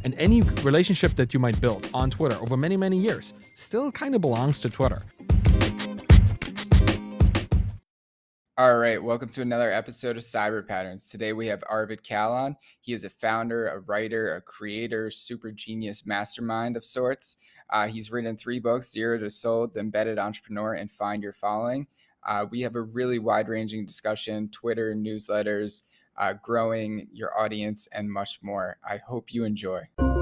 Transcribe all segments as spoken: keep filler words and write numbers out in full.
And any relationship that you might build on Twitter over many, many years still kind of belongs to Twitter. All right, welcome to another episode of Cyber Patterns. Today we have Arvid Kalan. He is a founder, a writer, a creator, super genius mastermind of sorts. Uh, he's written three books, Zero to Sold, The Embedded Entrepreneur, and Find Your Following. Uh, we have a really wide-ranging discussion, Twitter, newsletters, uh, growing your audience, and much more. I hope you enjoy.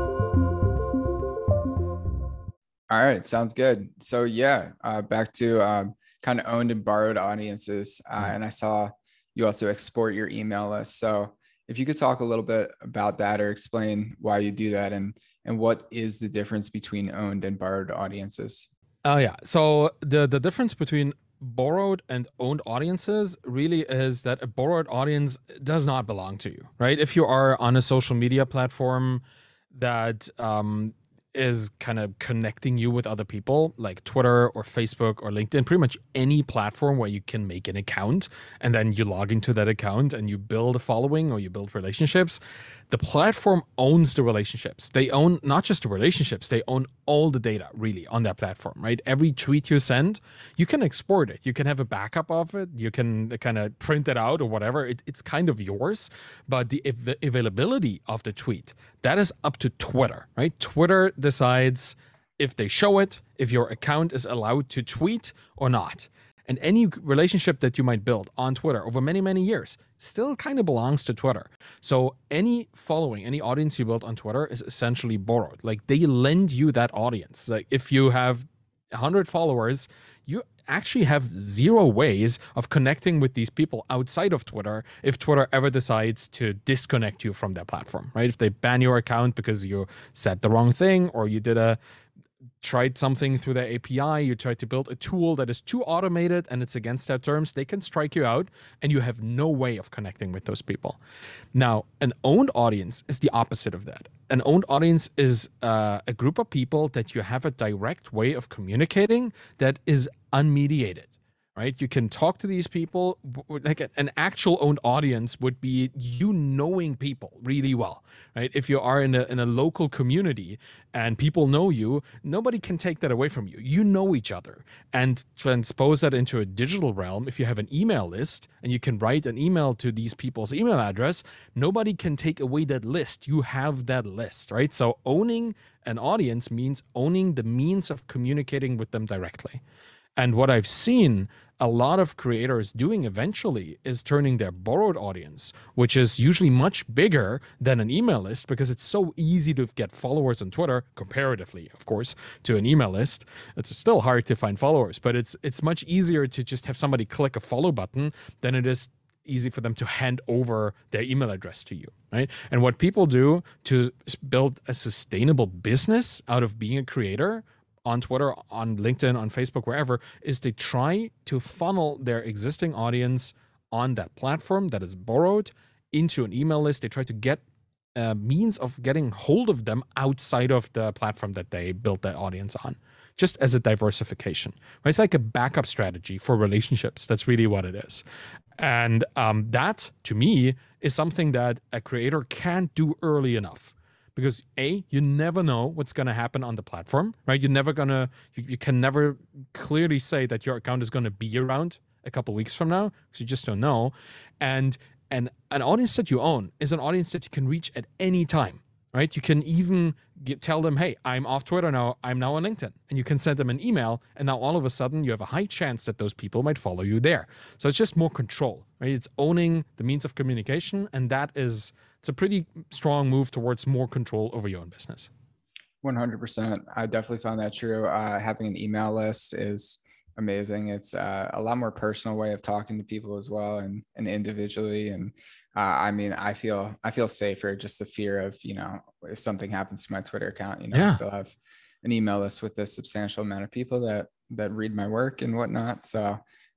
All right, sounds good. So yeah, uh, back to... Um, kind of owned and borrowed audiences. Uh, mm. And I saw you also export your email list. So if you could talk a little bit about that or explain why you do that and, and what is the difference between owned and borrowed audiences? Oh, uh, yeah. So the, the difference between borrowed and owned audiences really is that a borrowed audience does not belong to you, right? If you are on a social media platform that um, is kind of connecting you with other people like Twitter or Facebook or LinkedIn, pretty much any platform where you can make an account and then you log into that account and you build a following or you build relationships. The platform owns the relationships. They own not just the relationships, they own all the data really on that platform, right? Every tweet you send, you can export it. You can have a backup of it. You can kind of print it out or whatever. It, it's kind of yours, but the av- availability of the tweet, that is up to Twitter, right? Twitter decides if they show it, if your account is allowed to tweet or not. And any relationship that you might build on Twitter over many, many years still kind of belongs to Twitter. So any following, any audience you build on Twitter is essentially borrowed. Like they lend you that audience. Like if you have one hundred followers, you actually have zero ways of connecting with these people outside of Twitter if Twitter ever decides to disconnect you from their platform, right? If they ban your account because you said the wrong thing or you did a tried something through their A P I, you tried to build a tool that is too automated and it's against their terms, they can strike you out and you have no way of connecting with those people. Now, an owned audience is the opposite of that. An owned audience is uh, a group of people that you have a direct way of communicating that is unmediated. Right? You can talk to these people. Like an actual owned audience would be you knowing people really well, right? If you are in a, in a local community and people know you, nobody can take that away from you. You know each other. And transpose that into a digital realm, if you have an email list and you can write an email to these people's email address, nobody can take away that list. You have that list, right? So owning an audience means owning the means of communicating with them directly. And what I've seen a lot of creators doing eventually is turning their borrowed audience, which is usually much bigger than an email list because it's so easy to get followers on Twitter, comparatively, of course, to an email list. It's still hard to find followers, but it's it's much easier to just have somebody click a follow button than it is easy for them to hand over their email address to you, right? And what people do to build a sustainable business out of being a creator on Twitter, on LinkedIn, on Facebook, wherever, is they try to funnel their existing audience on that platform that is borrowed into an email list. They try to get a means of getting hold of them outside of the platform that they built their audience on, just as a diversification. Right? It's like a backup strategy for relationships. That's really what it is. And um, that, to me, is something that a creator can't do early enough. Because A, you never know what's going to happen on the platform, right? You're never going to, you, you can never clearly say that your account is going to be around a couple weeks from now because you just don't know. And, and an audience that you own is an audience that you can reach at any time, right? You can even get, tell them, hey, I'm off Twitter now. I'm now on LinkedIn. And you can send them an email. And now all of a sudden you have a high chance that those people might follow you there. So it's just more control, right? It's owning the means of communication. And that is, it's a pretty strong move towards more control over your own business. one hundred percent. I definitely found that true. Uh, having an email list is amazing. It's uh, a lot more personal way of talking to people as well, and, and individually. And uh, I mean, I feel, I feel safer, just the fear of, you know, if something happens to my Twitter account, you know, yeah. I still have an email list with a substantial amount of people that, that read my work and whatnot. So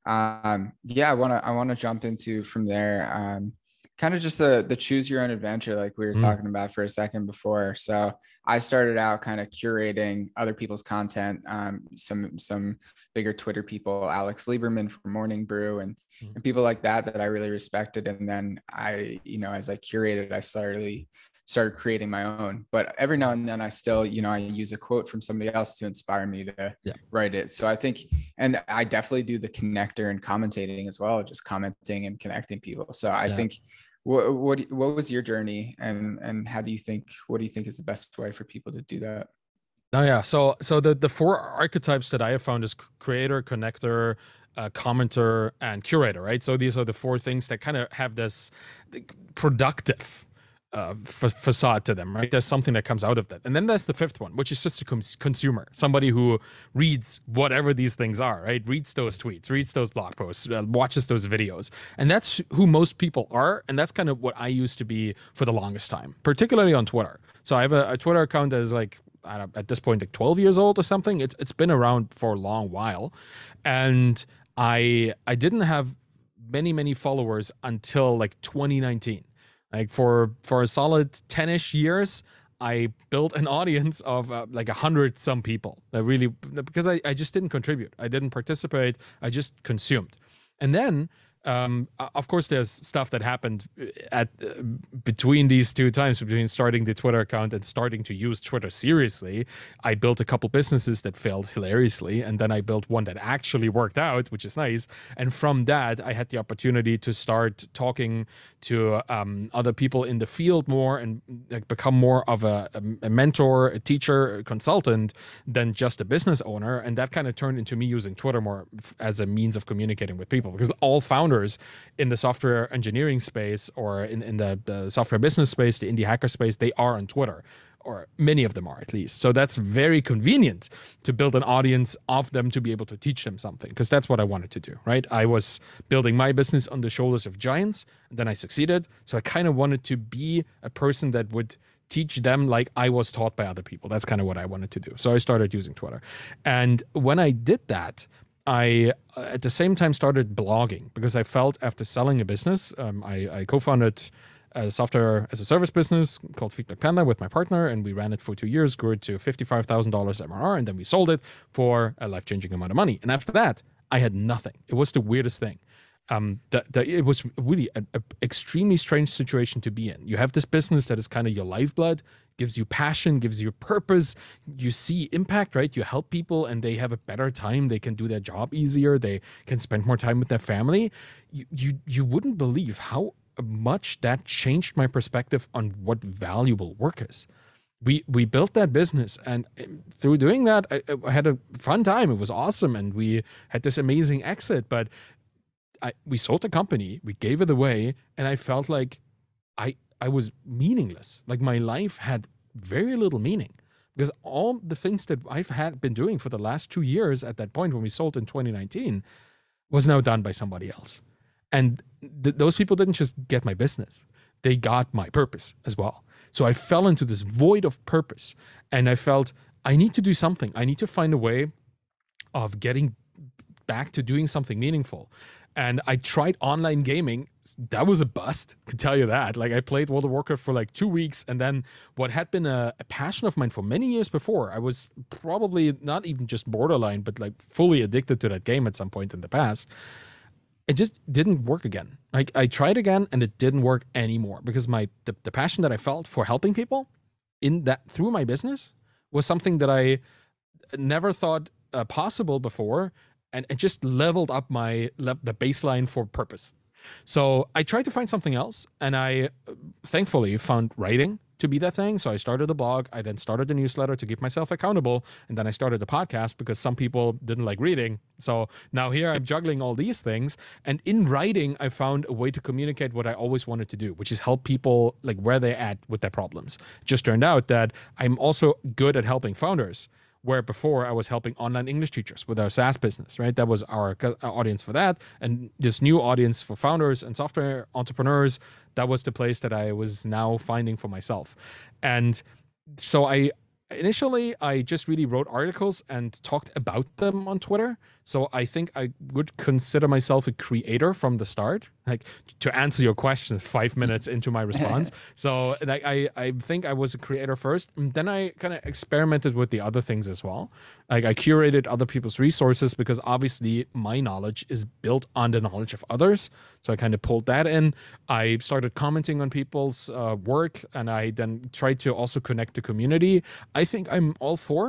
um, yeah, I want to, I want to jump into from there. Um, kind of just a, the choose your own adventure, like we were mm. talking about for a second before. So I started out kind of curating other people's content, um, some, some bigger Twitter people, Alex Lieberman from Morning Brew and, mm. and people like that, that I really respected. And then I, you know, as I curated, I slowly started creating my own. But every now and then I still, you know, I use a quote from somebody else to inspire me to Yeah. write it. So I think, and I definitely do the connector and commentating as well, just commenting and connecting people. So I Yeah. think, what, what, what was your journey, and, and how do you think, what do you think is the best way for people to do that? Oh yeah. So so the the four archetypes that I have found is creator, connector, uh, commenter, and curator, right? So these are the four things that kind of have this productive uh, fa- facade to them, right? There's something that comes out of that. And then there's the fifth one, which is just a cons- consumer, somebody who reads whatever these things are, right? Reads those tweets, reads those blog posts, uh, watches those videos. And that's who most people are. And that's kind of what I used to be for the longest time, particularly on Twitter. So I have a, a Twitter account that is like, I don't, at this point, like twelve years old or something. It's it's been around for a long while. And I I didn't have many, many followers until like twenty nineteen. Like for for a solid ten-ish years, I built an audience of uh, like a hundred some people that really, because I, I just didn't contribute. I didn't participate. I just consumed. And then, um, of course, there's stuff that happened at uh, between these two times, between starting the Twitter account and starting to use Twitter seriously. I built a couple businesses that failed hilariously, and then I built one that actually worked out, which is nice. And from that, I had the opportunity to start talking to um, other people in the field more and like, become more of a, a mentor, a teacher, a consultant than just a business owner. And that kind of turned into me using Twitter more as a means of communicating with people, because all founders in the software engineering space or in, in the, the software business space, the indie hacker space, they are on Twitter, or many of them are at least. So that's very convenient to build an audience of them to be able to teach them something, because that's what I wanted to do, right? I was building my business on the shoulders of giants, and then I succeeded. So I kind of wanted to be a person that would teach them like I was taught by other people. That's kind of what I wanted to do. So I started using Twitter. And when I did that, I, uh, at the same time, started blogging, because I felt after selling a business, um, I, I co-founded a software as a service business called Feedback Panda with my partner, and we ran it for two years, grew it to fifty-five thousand dollars M R R, and then we sold it for a life-changing amount of money. And after that, I had nothing. It was the weirdest thing. Um, that, that it was really an extremely strange situation to be in. You have this business that is kind of your lifeblood, gives you passion, gives you purpose. You see impact, right? You help people and they have a better time. They can do their job easier. They can spend more time with their family. You, you, you wouldn't believe how much that changed my perspective on what valuable work is. We we built that business, and through doing that, I, I had a fun time. It was awesome, and we had this amazing exit. But I, we sold the company, we gave it away, and I felt like I I was meaningless. Like my life had very little meaning, because all the things that I've had been doing for the last two years at that point when we sold in twenty nineteen was now done by somebody else. And th- those people didn't just get my business, they got my purpose as well. So I fell into this void of purpose, and I felt I need to do something. I need to find a way of getting back to doing something meaningful. And I tried online gaming. That was a bust, I can tell you that. Like I played World of Warcraft for like two weeks. And then what had been a, a passion of mine for many years before, I was probably not even just borderline, but like fully addicted to that game at some point in the past. It just didn't work again. Like I tried again and it didn't work anymore, because my the, the passion that I felt for helping people in that through my business was something that I never thought uh, possible before. And it just leveled up my the baseline for purpose. So I tried to find something else, and I thankfully found writing to be that thing. So I started a blog. I then started a newsletter to keep myself accountable, and then I started a podcast because some people didn't like reading. So now here I'm juggling all these things, and in writing I found a way to communicate what I always wanted to do, which is help people like where they're at with their problems. It just turned out that I'm also good at helping founders, where before I was helping online English teachers with our SaaS business, right? That was our, our audience for that. And this new audience for founders and software entrepreneurs, that was the place that I was now finding for myself. And so I initially, I just really wrote articles and talked about them on Twitter. So I think I would consider myself a creator from the start. like to answer your question five minutes into my response. So like I, I think I was a creator first, and then I kind of experimented with the other things as well. Like I curated other people's resources because obviously my knowledge is built on the knowledge of others. So I kind of pulled that in. I started commenting on people's uh, work, and I then tried to also connect the community. I think I'm all for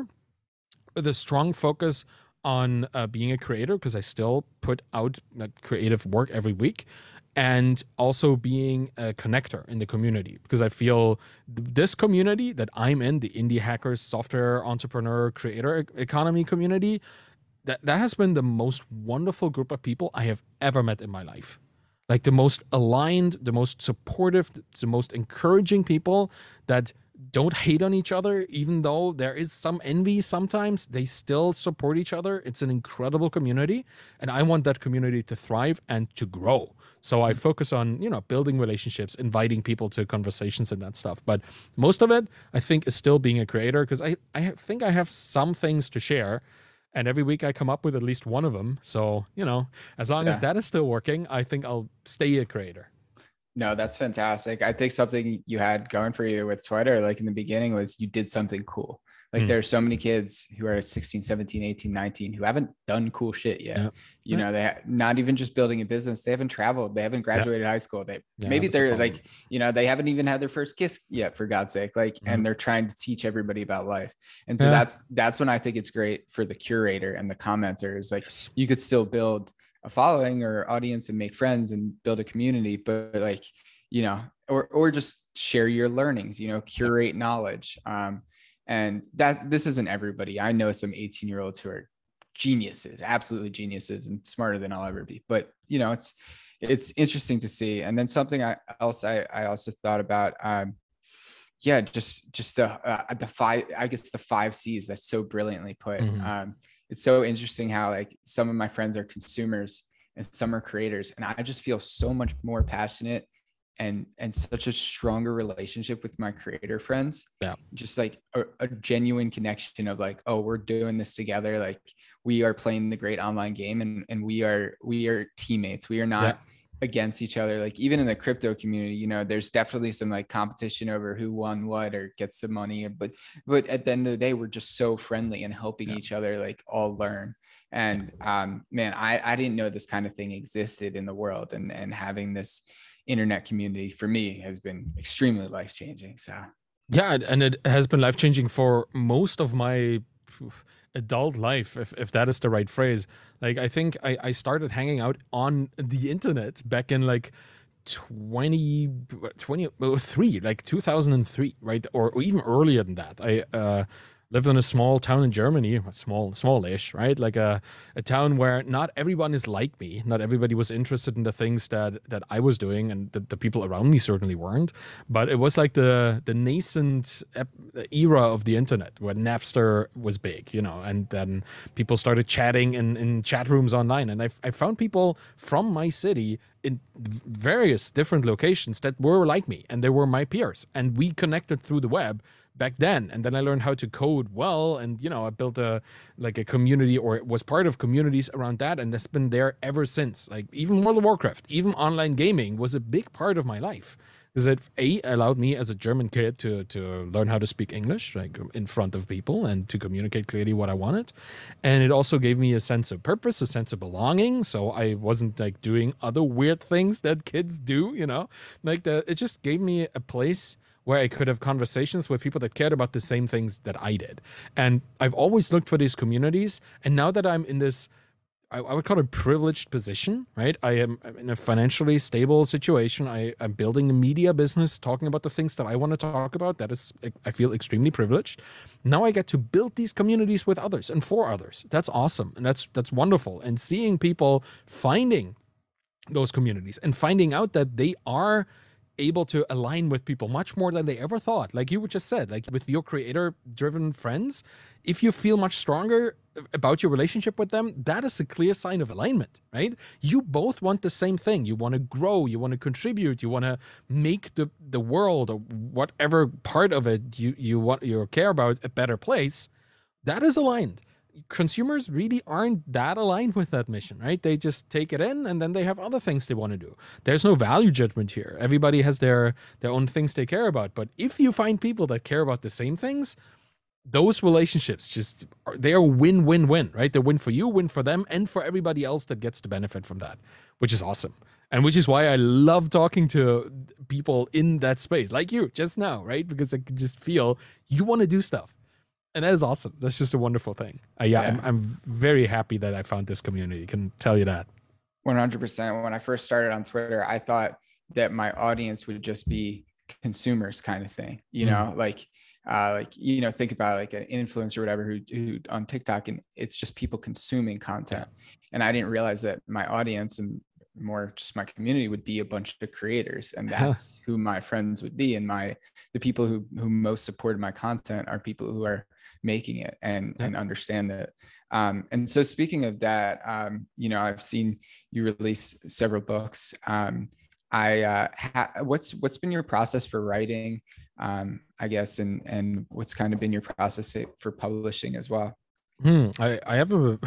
the strong focus on uh, being a creator, because I still put out like, creative work every week, and also being a connector in the community, because I feel th- this community that I'm in, the indie hackers, software entrepreneur, creator e- economy community, that, that has been the most wonderful group of people I have ever met in my life. Like the most aligned, the most supportive, the most encouraging people that don't hate on each other, even though there is some envy sometimes. They still support each other. It's an incredible community, and I want that community to thrive and to grow. So I focus on, you know, building relationships, inviting people to conversations and that stuff. But most of it, I think, is still being a creator, because I, I think I have some things to share. And every week I come up with at least one of them. So, you know, as long yeah. as that is still working, I think I'll stay a creator. No, that's fantastic. I think something you had going for you with Twitter, like in the beginning, was you did something cool. Like mm. there are so many kids who are sixteen, seventeen, eighteen, nineteen who haven't done cool shit yet. Yep. You yep. know, they ha- not even just building a business. They haven't traveled. They haven't graduated yep. high school. They yeah, maybe they're like, you know, they haven't even had their first kiss yet, for God's sake. Like, mm. and they're trying to teach everybody about life. And so yeah. that's, that's when I think it's great for the curator and the commenter is like, yes. you could still build a following or audience and make friends and build a community, but like, you know, or, or just share your learnings, you know, curate knowledge. Um, and that this isn't everybody. I know some eighteen year olds who are geniuses, absolutely geniuses, and smarter than I'll ever be, but you know, it's, it's interesting to see. And then something I else, I, I also thought about, um, yeah, just, just the, uh, the five, I guess the five C's that's so brilliantly put. Mm-hmm. Um, it's so interesting how like some of my friends are consumers and some are creators. And I just feel so much more passionate and and such a stronger relationship with my creator friends. Yeah. Just like a, a genuine connection of like, oh, we're doing this together. Like we are playing the great online game, and and we are we are teammates. We are not yeah. against each other. Like even in the crypto community, you know, there's definitely some like competition over who won what or gets the money. But but at the end of the day, we're just so friendly and helping yeah. each other like all learn. And um man, I I didn't know this kind of thing existed in the world, and and having this internet community for me has been extremely life-changing. So yeah, and it has been life-changing for most of my adult life, if, if that is the right phrase. Like I think I, I started hanging out on the internet back in like twenty, twenty-three, like two thousand three, right? Or, or even earlier than that. I uh lived in a small town in Germany, small, smallish, right? Like a, a town where not everyone is like me. Not everybody was interested in the things that that I was doing, and the, the people around me certainly weren't. But it was like the the nascent era of the internet where Napster was big, you know, and then people started chatting in, in chat rooms online. And I, I found people from my city in various different locations that were like me, and they were my peers. And we connected through the web back then. And then I learned how to code well, and you know, I built a like a community, or was part of communities around that, and it's been there ever since. Like even World of Warcraft, even online gaming was a big part of my life, because it a allowed me as a German kid to to learn how to speak English like in front of people and to communicate clearly what I wanted, and it also gave me a sense of purpose, a sense of belonging. So I wasn't like doing other weird things that kids do, you know, like the it just gave me a place where I could have conversations with people that cared about the same things that I did. And I've always looked for these communities. And now that I'm in this, I, I would call it a privileged position, right? I am I'm in a financially stable situation. I, I'm building a media business, talking about the things that I want to talk about. That is, I feel extremely privileged. Now I get to build these communities with others and for others. That's awesome. And that's that's wonderful. And seeing people finding those communities and finding out that they are able to align with people much more than they ever thought. Like you just said, like with your creator-driven friends, if you feel much stronger about your relationship with them, that is a clear sign of alignment, right? You both want the same thing. You want to grow, you want to contribute, you want to make the, the world or whatever part of it you, you want you care about a better place. That is aligned. consumers really aren't that aligned with that mission, right? They just take it in and then they have other things they want to do. There's no value judgment here. Everybody has their their own things they care about. But if you find people that care about the same things, those relationships just are, they are win win win, right? They win for you, win for them, and for everybody else that gets to benefit from that, which is awesome. And which is why I love talking to people in that space, like you just now, right? Because I can just feel you want to do stuff, and that is awesome. That's just a wonderful thing. Uh, yeah, Yeah. I'm, I'm very happy that I found this community. Can tell you that. one hundred percent. When I first started on Twitter, I thought that my audience would just be consumers kind of thing, you Mm. know, like, uh, like, you know, think about like an influencer or whatever who, who on TikTok, and it's just people consuming content. And I didn't realize that my audience and more just my community would be a bunch of creators, and that's who my friends would be. And my, the people who, who most supported my content are people who are making it and, Yeah. and understand that. Um, and so speaking of that, um, you know, I've seen you release several books. Um, I, uh, ha- what's, what's been your process for writing, um, I guess, and, and what's kind of been your process for publishing as well? Hmm. I, I have a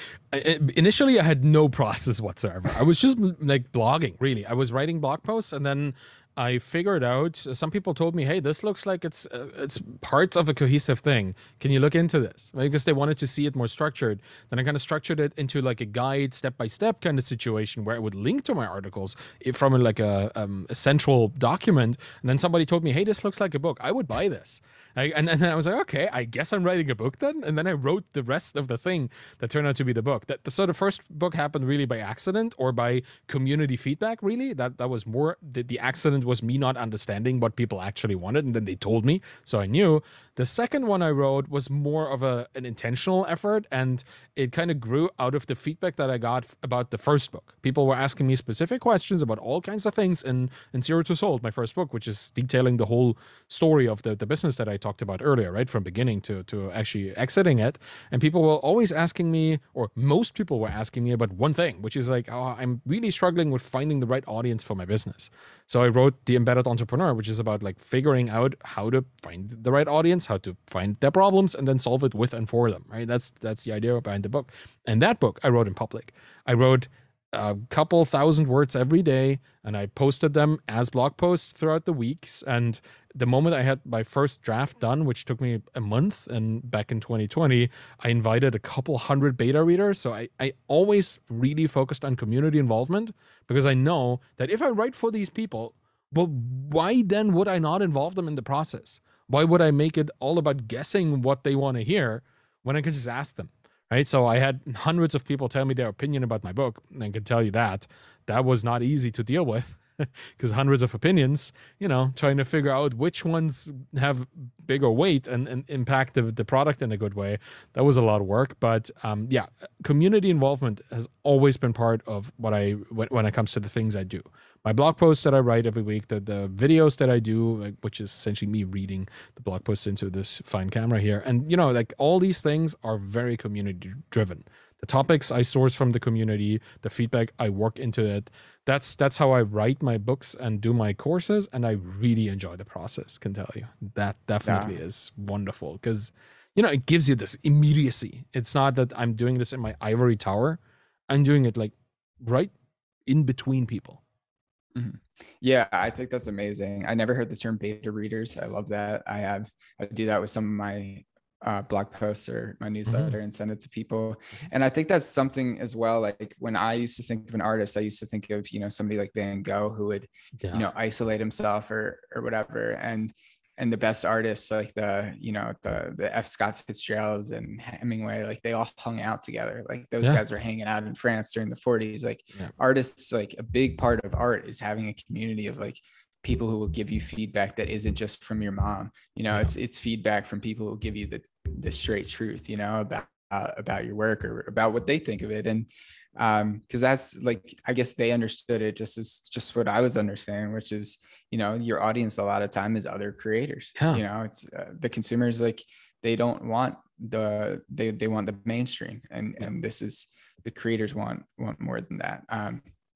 I- initially I had no process whatsoever. I was just like blogging, really. I was writing blog posts, and then I figured out, some people told me, hey, this looks like it's uh, it's parts of a cohesive thing. Can you look into this? Right? Because they wanted to see it more structured. Then I kind of structured it into like a guide, step by step kind of situation where I would link to my articles from a, like a, um, a central document. And then somebody told me, hey, this looks like a book. I would buy this. I, and, and then I was like, okay, I guess I'm writing a book then. And then I wrote the rest of the thing that turned out to be the book. That so the first book happened really by accident or by community feedback. Really, that that was more the, the accident was me not understanding what people actually wanted, and then they told me, so I knew. The second one I wrote was more of a an intentional effort, and it kind of grew out of the feedback that I got about the first book. People were asking me specific questions about all kinds of things in in Zero to Sold, my first book, which is detailing the whole story of the, the business that I talked about earlier, right? From beginning to, to actually exiting it. And people were always asking me, or most people were asking me about one thing, which is like, oh, I'm really struggling with finding the right audience for my business. So I wrote The Embedded Entrepreneur, which is about like figuring out how to find the right audience, how to find their problems, and then solve it with and for them, right? That's, that's the idea behind the book. And that book I wrote in public. I wrote a couple thousand words every day, and I posted them as blog posts throughout the weeks. And the moment I had my first draft done, which took me a month, and back in twenty twenty, I invited a couple hundred beta readers. So I, I always really focused on community involvement, because I know that if I write for these people, well, why then would I not involve them in the process? Why would I make it all about guessing what they want to hear when I could just ask them? Right. So I had hundreds of people tell me their opinion about my book, and I can tell you that that was not easy to deal with, because hundreds of opinions, you know, trying to figure out which ones have bigger weight and, and impact the, the product in a good way. That was a lot of work. But um, yeah, community involvement has always been part of what I, when, when it comes to the things I do. My blog posts that I write every week, the, the videos that I do, like, which is essentially me reading the blog posts into this fine camera here. And, you know, like all these things are very community driven. The topics I source from the community, the feedback I work into it. That's that's how I write my books and do my courses, and I really enjoy the process. Can tell you that definitely Yeah. is wonderful, because you know it gives you this immediacy. It's not that I'm doing this in my ivory tower. I'm doing it like right in between people. Mm-hmm. Yeah, I think that's amazing. I never heard the term beta readers. I love that. I have I do that with some of my uh, blog posts or my newsletter mm-hmm. and send it to people. And I think that's something as well. Like when I used to think of an artist, I used to think of, you know, somebody like Van Gogh who would, yeah. you know, isolate himself or or whatever. And and the best artists like the, you know, the the F. Scott Fitzgerald and Hemingway, like they all hung out together. Like those yeah. guys were hanging out in France during the forties. Like yeah. artists, like a big part of art is having a community of like people who will give you feedback that isn't just from your mom. You know, yeah. it's it's feedback from people who give you the the straight truth, you know, about uh, about your work or about what they think of it. And um because that's like, I guess they understood it just as just what I was understanding, which is, you know, your audience a lot of time is other creators. Yeah. You know, it's uh, the consumers, like they don't want the they they want the mainstream, and yeah. and this is the creators want want more than that. Um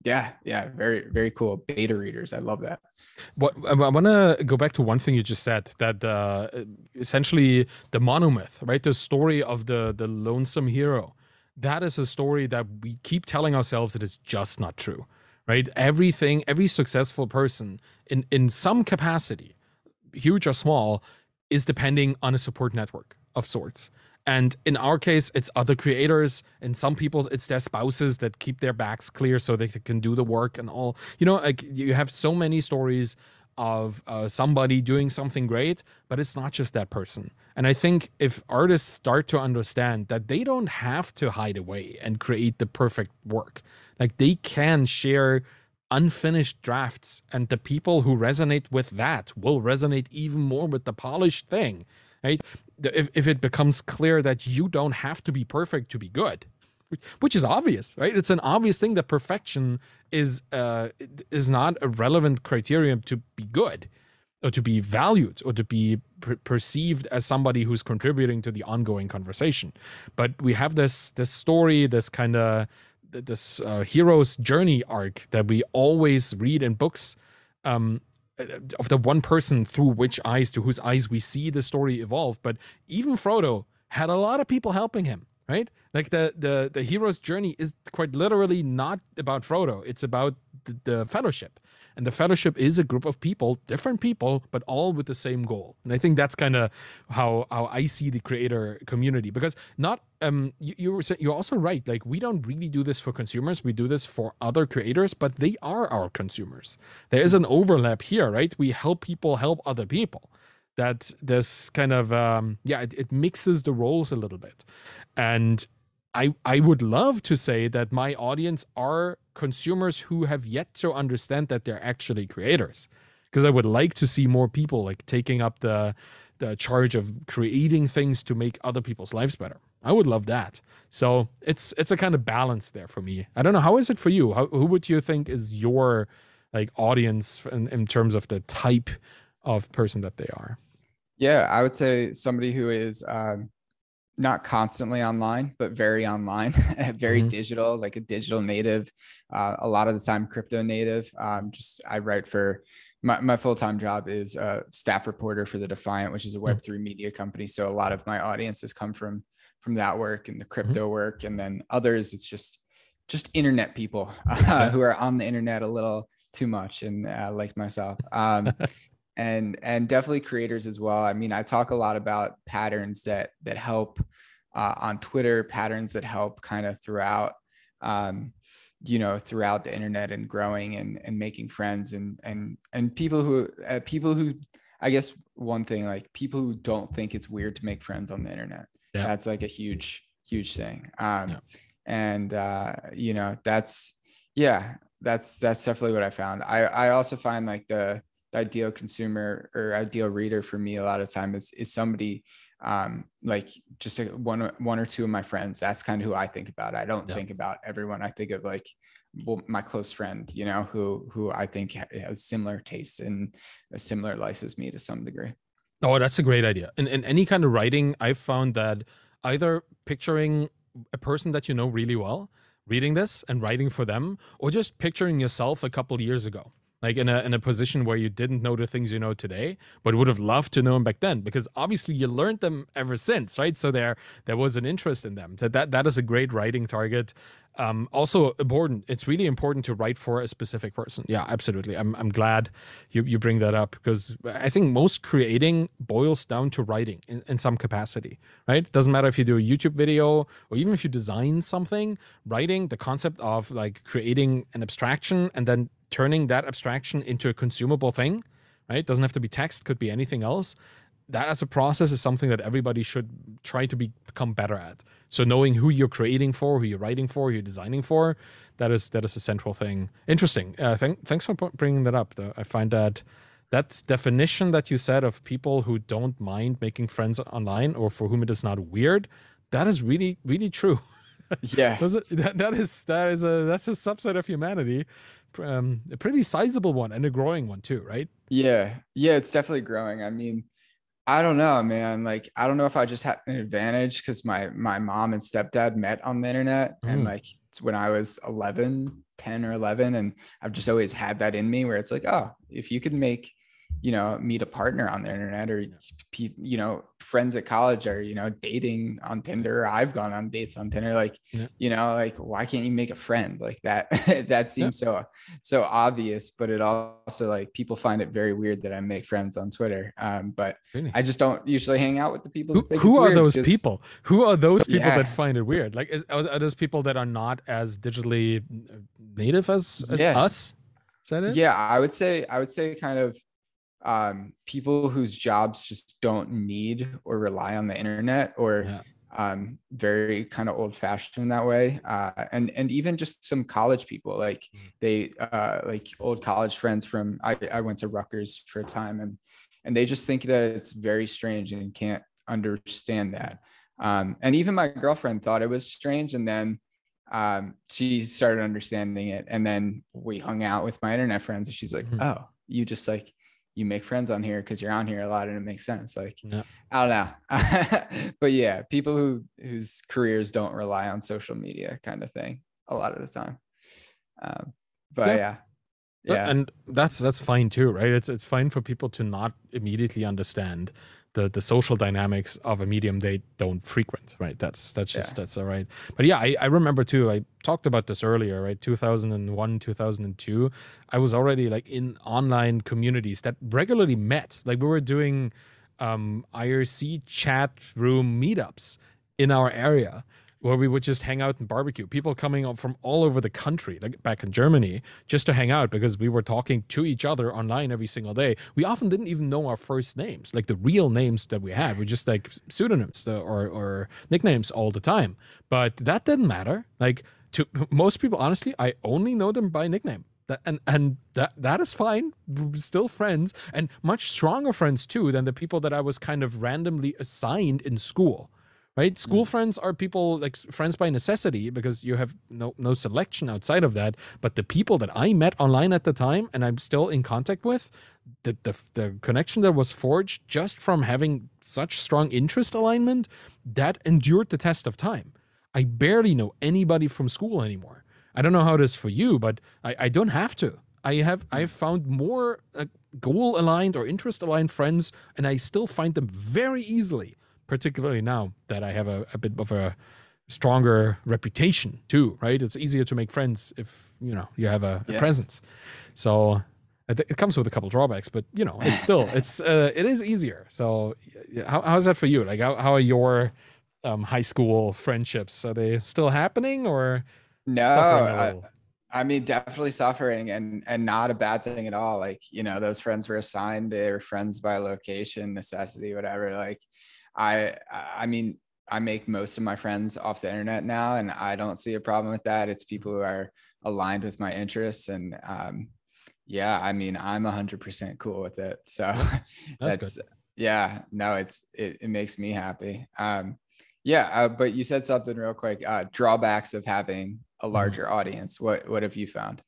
Yeah, yeah, very, very cool. Beta readers. I love that. What I want to go back to one thing you just said, that uh, essentially the monomyth, right? The story of the the lonesome hero. That is a story that we keep telling ourselves it is just not true, right? Everything, every successful person in in some capacity, huge or small, is depending on a support network of sorts. And in our case, it's other creators. In some people's, it's their spouses that keep their backs clear so they can do the work and all. You know, like you have so many stories of uh, somebody doing something great, but it's not just that person. And I think if artists start to understand that they don't have to hide away and create the perfect work, like they can share unfinished drafts, and the people who resonate with that will resonate even more with the polished thing, right? If, if it becomes clear that you don't have to be perfect to be good, which is obvious, right? It's an obvious thing that perfection is uh, is not a relevant criterion to be good, or to be valued, or to be per perceived as somebody who's contributing to the ongoing conversation. But we have this this story, this kind of this uh, hero's journey arc that we always read in books, um, of the one person through which eyes, to whose eyes we see the story evolve. But even Frodo had a lot of people helping him, right? Like the the the hero's journey is quite literally not about Frodo. It's about the, the Fellowship. And the Fellowship is a group of people, different people, but all with the same goal. And I think that's kind of how how I see the creator community. Because not um you, you were you're also right. Like we don't really do this for consumers. We do this for other creators, but they are our consumers. There is an overlap here, right? We help people help other people. That this kind of um yeah, it, it mixes the roles a little bit. And I, I would love to say that my audience are consumers who have yet to understand that they're actually creators, because I would like to see more people like taking up the the charge of creating things to make other people's lives better. I would love that. So it's it's a kind of balance there for me. I don't know, how is it for you? How, who would you think is your like audience in, in terms of the type of person that they are? Yeah, I would say somebody who is um, not constantly online, but very online, very Mm-hmm. digital, like a digital native, uh, a lot of the time crypto native. Um, just I write for my, my full-time job is a staff reporter for the Defiant, which is a web three media company. So a lot of my audiences come from from that work and the Mm-hmm. crypto work. And then others, it's just just internet people uh, Yeah. who are on the internet a little too much, and uh, like myself. Um, and and definitely creators as well. I mean, I talk a lot about patterns that that help uh, on Twitter, patterns that help kind of throughout, um, you know, throughout the internet, and growing and and making friends, and and and people who uh, people who, I guess one thing, like people who don't think it's weird to make friends on the internet. Yeah. That's like a huge huge thing. Um, Yeah. and uh, you know, that's yeah, that's that's definitely what I found. I I also find like the the ideal consumer or ideal reader for me a lot of time is is somebody um like just a, one one or two of my friends. That's kind of who I think about. I don't Yeah. think about everyone. I think of like, well, my close friend, you know, who who I think has similar tastes and a similar life as me to some degree. Oh, that's a great idea. In in any kind of writing, I've found that either picturing a person that you know really well, reading this and writing for them, or just picturing yourself a couple years ago, like in a in a position where you didn't know the things you know today, but would have loved to know them back then, because obviously you learned them ever since, right? So there there was an interest in them. So that that is a great writing target. Um, also important. It's really important to write for a specific person. Yeah, absolutely. I'm I'm glad you you bring that up, because I think most creating boils down to writing in, in some capacity, right? Doesn't matter if you do a YouTube video or even if you design something. Writing, the concept of like creating an abstraction and then turning that abstraction into a consumable thing, right? Doesn't have to be text, could be anything else. That as a process is something that everybody should try to be, become better at. So knowing who you're creating for, who you're writing for, who you're designing for, that is that is a central thing. Interesting. Uh, th- thanks for bringing that up. I find that that definition that you said of people who don't mind making friends online, or for whom it is not weird, that is really really true. Yeah. Those are, that, that is that is a that's a subset of humanity, um, a pretty sizable one and a growing one too, right? Yeah. Yeah. It's definitely growing. I mean, I don't know, man. Like, I don't know if I just had an advantage because my my mom and stepdad met on the internet, and Mm, like when I was eleven, ten or eleven. And I've just always had that in me where it's like, oh, if you could make, you know, meet a partner on the internet, or, you know, friends at college are, you know, dating on Tinder, or I've gone on dates on Tinder, like, yeah. you know, like, why can't you make a friend like that? That seems yeah. so, so obvious, but it also, like, people find it very weird that I make friends on Twitter. Um, but really? I just don't usually hang out with the people. Who, who, who are weird. those just, people? Who are those people yeah. that find it weird? Like, is, are those people that are not as digitally native as, as yeah. us? Is that it? Yeah, I would say, I would say kind of, um, people whose jobs just don't need or rely on the internet, or yeah. um, very kind of old fashioned in that way. Uh, and, and even just some college people, like mm. they, uh, like old college friends from, I, I went to Rutgers for a time, and, and they just think that it's very strange and can't understand that. Um, and even my girlfriend thought it was strange. And then, um, she started understanding it. And then we hung out with my internet friends, and she's like, mm-hmm. oh, you just like, you make friends on here because you're on here a lot, and it makes sense. Like, yeah. I don't know. But yeah, people who, whose careers don't rely on social media kind of thing a lot of the time. Um, but yeah. yeah. Yeah. And that's, that's fine too, right? It's, it's fine for people to not immediately understand the, the social dynamics of a medium they don't frequent, right? That's, that's just, yeah. that's all right. But yeah, I, I remember too, I talked about this earlier, right? two thousand one, two thousand two, I was already like in online communities that regularly met. Like we were doing um, I R C chat room meetups in our area, where we would just hang out and barbecue. People coming up from all over the country, like back in Germany, just to hang out because we were talking to each other online every single day. We often didn't even know our first names, like the real names that we had. We just like pseudonyms or, or nicknames all the time. But that didn't matter. Like to most people, honestly, I only know them by nickname. That, and and that that is fine. We're still friends, and much stronger friends too than the people that I was kind of randomly assigned in school. Right? School mm. friends are people like friends by necessity because you have no no selection outside of that. But the people that I met online at the time and I'm still in contact with, the, the, the connection that was forged just from having such strong interest alignment, that endured the test of time. I barely know anybody from school anymore. I don't know how it is for you, but I, I don't have to. I have I've found more uh, goal aligned or interest aligned friends, and I still find them very easily. Particularly now that I have a, a bit of a stronger reputation too, right? It's easier to make friends if, you know, you have a, yeah. a presence. So it, it comes with a couple drawbacks, but you know, it's still, it's, uh, it is easier. So how, how's that for you? Like how, how are your um, high school friendships? Are they still happening or? No, I, I mean, definitely suffering, and, and not a bad thing at all. Like, you know, those friends were assigned, they were friends by location, necessity, whatever. Like, I, I mean, I make most of my friends off the internet now, and I don't see a problem with that. It's people who are aligned with my interests, and um, yeah, I mean, I'm a hundred percent cool with it. So that's, that's good. Yeah, no, it's, it, it makes me happy. Um, yeah. Uh, but you said something real quick, uh, drawbacks of having a larger mm-hmm. audience. What, what have you found?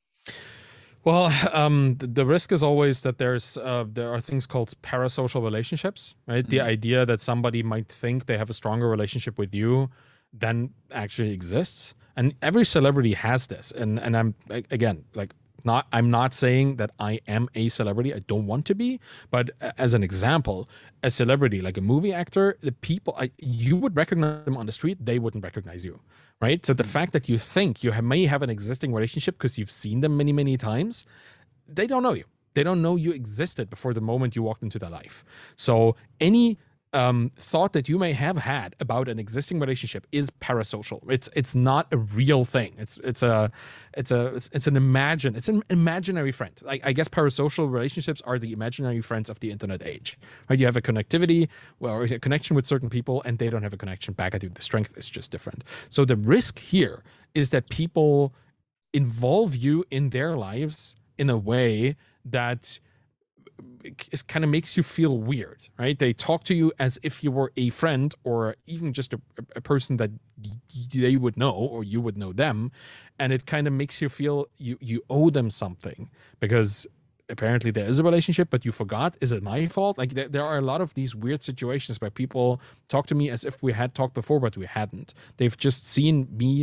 Well, um, the, the risk is always that there's uh, there are things called parasocial relationships, right? Mm-hmm. The idea that somebody might think they have a stronger relationship with you than actually exists, and every celebrity has this. And and I'm again like not I'm not saying that I am a celebrity. I don't want to be, but as an example, a celebrity like a movie actor, the people I, you would recognize them on the street, they wouldn't recognize you. Right? So the fact that you think you have, may have an existing relationship because you've seen them many, many times, they don't know you. They don't know you existed before the moment you walked into their life. So any um, thought that you may have had about an existing relationship is parasocial. It's it's not a real thing. It's it's a it's a it's, it's an imagine. It's an imaginary friend. I, I guess parasocial relationships are the imaginary friends of the internet age. Right? You have a connectivity, well, a connection with certain people, and they don't have a connection back at you. The strength is just different. So the risk here is that people involve you in their lives in a way that it kind of makes you feel weird, right? They talk to you as if you were a friend or even just a, a person that they would know or you would know them. And it kind of makes you feel you, you owe them something because apparently there is a relationship, but you forgot. Is it my fault? Like there, there are a lot of these weird situations where people talk to me as if we had talked before, but we hadn't. They've just seen me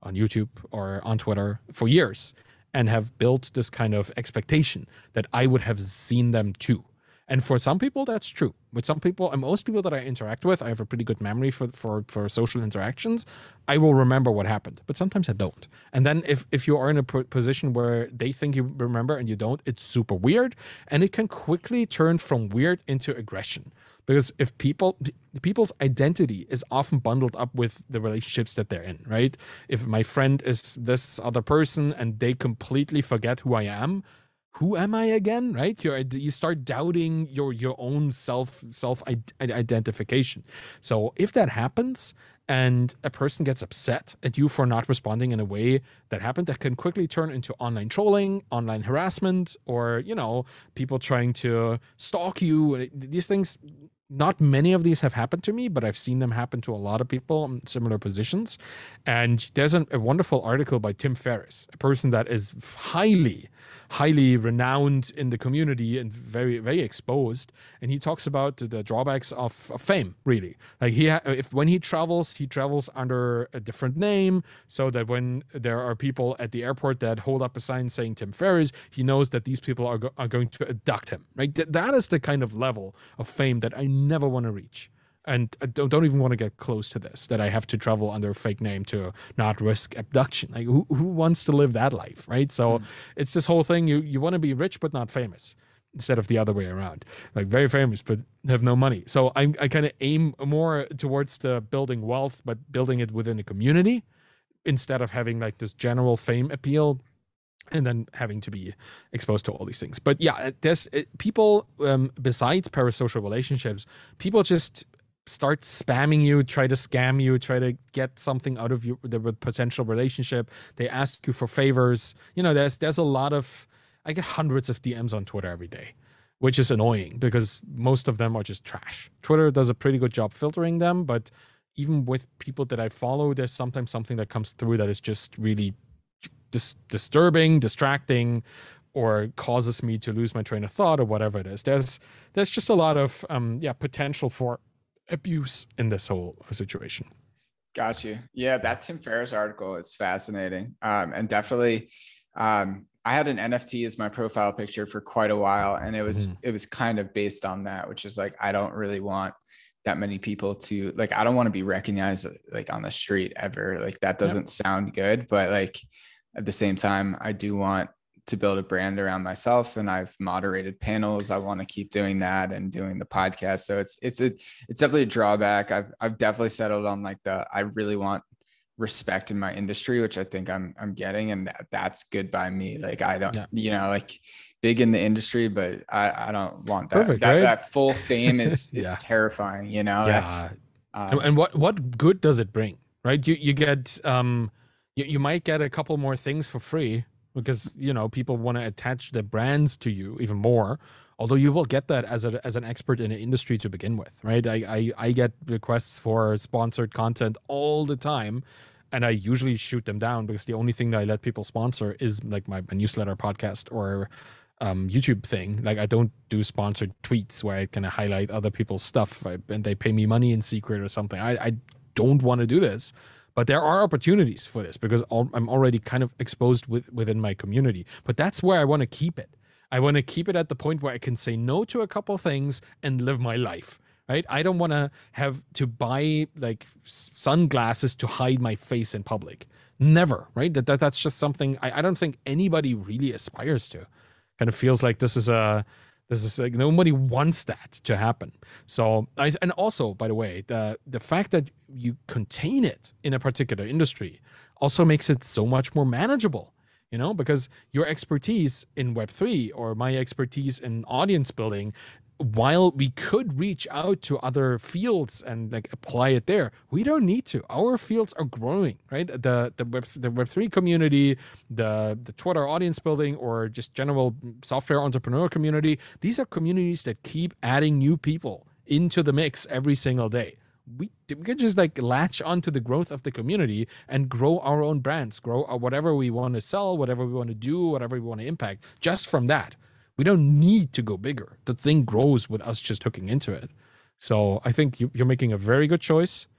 on YouTube or on Twitter for years and have built this kind of expectation that I would have seen them too. And for some people, that's true. With some people, and most people that I interact with, I have a pretty good memory for for for social interactions. I will remember what happened, but sometimes I don't. And then if if you are in a position where they think you remember and you don't, it's super weird, and it can quickly turn from weird into aggression. Because if people people's identity is often bundled up with the relationships that they're in, right? If my friend is this other person and they completely forget who I am, who am I again, right? You you start doubting your your own self self identification. So if that happens and a person gets upset at you for not responding in a way that happened, that can quickly turn into online trolling, online harassment, or, you know, people trying to stalk you. These things, not many of these have happened to me, but I've seen them happen to a lot of people in similar positions. And there's a, a wonderful article by Tim Ferriss, a person that is highly, highly renowned in the community and very, very exposed. And he talks about the drawbacks of, of fame, really. Like he, if when he travels, he travels under a different name, so that when there are people at the airport that hold up a sign saying Tim Ferriss, he knows that these people are, go, are going to abduct him, right? That, that is the kind of level of fame that I never want to reach. And I don't, don't even want to get close to this, that I have to travel under a fake name to not risk abduction. Like who, who wants to live that life, right? So mm. it's this whole thing. You, you want to be rich, but not famous, instead of the other way around, like very famous, but have no money. So I, I kind of aim more towards the building wealth, but building it within a community instead of having like this general fame appeal and then having to be exposed to all these things. But yeah, there's it, people, um, besides parasocial relationships, people just start spamming you, try to scam you, try to get something out of you, the potential relationship. They ask you for favors. You know, there's there's a lot of, I get hundreds of D Ms on Twitter every day, which is annoying because most of them are just trash. Twitter does a pretty good job filtering them, but even with people that I follow, there's sometimes something that comes through that is just really dis- disturbing, distracting, or causes me to lose my train of thought or whatever it is. There's there's just a lot of um yeah potential for abuse in this whole situation. Got you. Yeah, that Tim Ferriss article is fascinating. Um, and definitely, um, I had an N F T as my profile picture for quite a while, and it was mm. it was kind of based on that, which is like, I don't really want that many people to, like, I don't want to be recognized like on the street ever. Like that doesn't yep. sound good, but like at the same time, I do want to build a brand around myself, and I've moderated panels. I want to keep doing that and doing the podcast. So it's, it's a, it's definitely a drawback. I've, I've definitely settled on like the, I really want respect in my industry, which I think I'm, I'm getting, and that, that's good by me. Like, I don't, yeah. you know, like big in the industry, but I, I don't want that. Perfect, that, right? that full fame is, is yeah. terrifying, you know? Yeah. That's, um, and what, what good does it bring, right? You, you get, um, you, you might get a couple more things for free, because, you know, people want to attach their brands to you even more, although you will get that as a as an expert in an industry to begin with, right? I, I I get requests for sponsored content all the time, and I usually shoot them down, because the only thing that I let people sponsor is like my, my newsletter, podcast, or um, YouTube thing. Like I don't do sponsored tweets where I kind of highlight other people's stuff, right? And they pay me money in secret or something. I, I don't want to do this. But there are opportunities for this, because I'm already kind of exposed with, within my community. But that's where I want to keep it. I want to keep it at the point where I can say no to a couple things and live my life, right? I don't want to have to buy like sunglasses to hide my face in public. Never, right? That, that That's just something I, I don't think anybody really aspires to. Kind of feels like this is a... This is like, nobody wants that to happen. So, I, and also, by the way, the the fact that you contain it in a particular industry also makes it so much more manageable, you know, because your expertise in Web three or my expertise in audience building, while we could reach out to other fields and like apply it there, we don't need to. Our fields are growing, right? The the web the Web three community, the the Twitter audience building, or just general software entrepreneur community. These are communities that keep adding new people into the mix every single day. We we could just like latch onto the growth of the community and grow our own brands, grow our, whatever we want to sell, whatever we want to do, whatever we want to impact, just from that. We don't need to go bigger. The thing grows with us just hooking into it. So I think you, you're making a very good choice.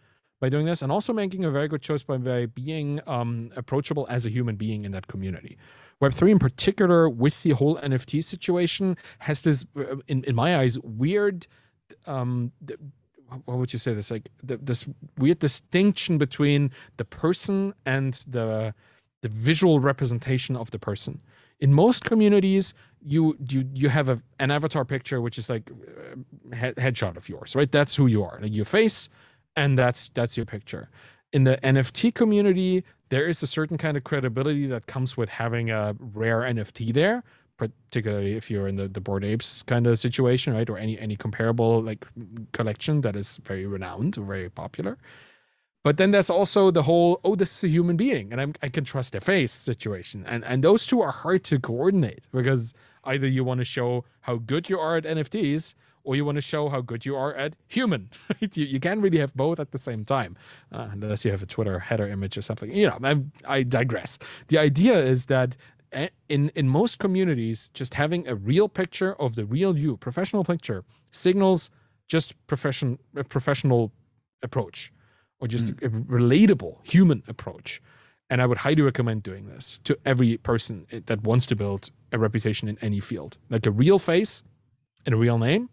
by doing this, and also making a very good choice by, by being um, approachable as a human being in that community. Web three in particular, with the whole N F T situation, has this, in, in my eyes, weird, um, what would you say this, like the, this weird distinction between the person and the, the visual representation of the person. In most communities, you you you have a, an avatar picture, which is like a head, headshot of yours, right? That's who you are, like your face, and that's that's your picture. In the N F T community, there is a certain kind of credibility that comes with having a rare N F T there, particularly if you're in the, the Bored Apes kind of situation, right? Or any any comparable like collection that is very renowned or very popular. But then there's also the whole, oh, this is a human being and I'm, I can trust their face situation. And, and those two are hard to coordinate because either you want to show how good you are at N F Ts or you want to show how good you are at human. Right? You, you can't really have both at the same time, uh, unless you have a Twitter header image or something. You know, I, I digress. The idea is that in, in most communities, just having a real picture of the real you, professional picture, signals just profession, a professional approach. Or just mm. a relatable human approach. And I would highly recommend doing this to every person that wants to build a reputation in any field. Like a real face and a real name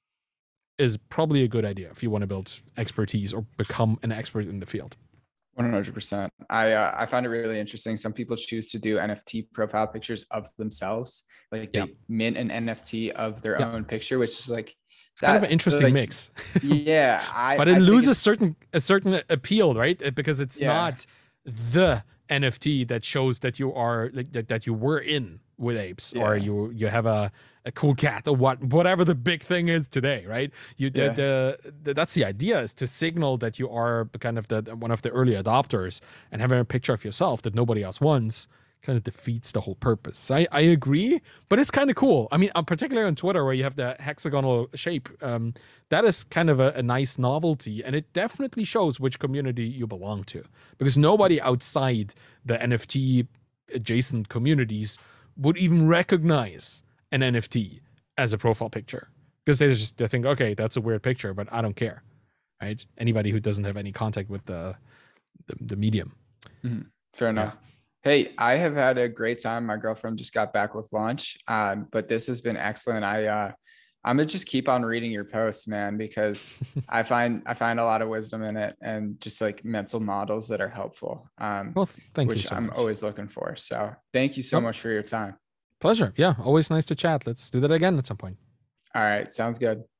is probably a good idea if you want to build expertise or become an expert in the field. one hundred percent. I uh, I find it really interesting. Some people choose to do N F T profile pictures of themselves. Like they yeah. mint an N F T of their yeah. own picture, which is like, it's that, kind of an interesting like, mix. Yeah. I, but it I loses certain a certain appeal, right? Because it's yeah. not the N F T that shows that you are like that, that you were in with apes yeah. or you you have a, a cool cat or what whatever the big thing is today, right? You yeah. the, the that's the idea, is to signal that you are kind of the one of the early adopters, and having a picture of yourself that nobody else wants kind of defeats the whole purpose. I, I agree, but it's kind of cool. I mean, uh, particularly on Twitter where you have the hexagonal shape, um, that is kind of a, a nice novelty, and it definitely shows which community you belong to, because nobody outside the N F T adjacent communities would even recognize an N F T as a profile picture, because they just they think, okay, that's a weird picture, but I don't care, right? Anybody who doesn't have any contact with the the, the medium. Mm-hmm. Fair enough. Yeah. Hey, I have had a great time. My girlfriend just got back with lunch, um, but this has been excellent. I, uh, I'm gonna just keep on reading your posts, man, because I find I find a lot of wisdom in it, and just like mental models that are helpful. Um, well, thank which you so I'm much. always looking for. So thank you so oh. much for your time. Pleasure. Yeah, always nice to chat. Let's do that again at some point. All right, sounds good.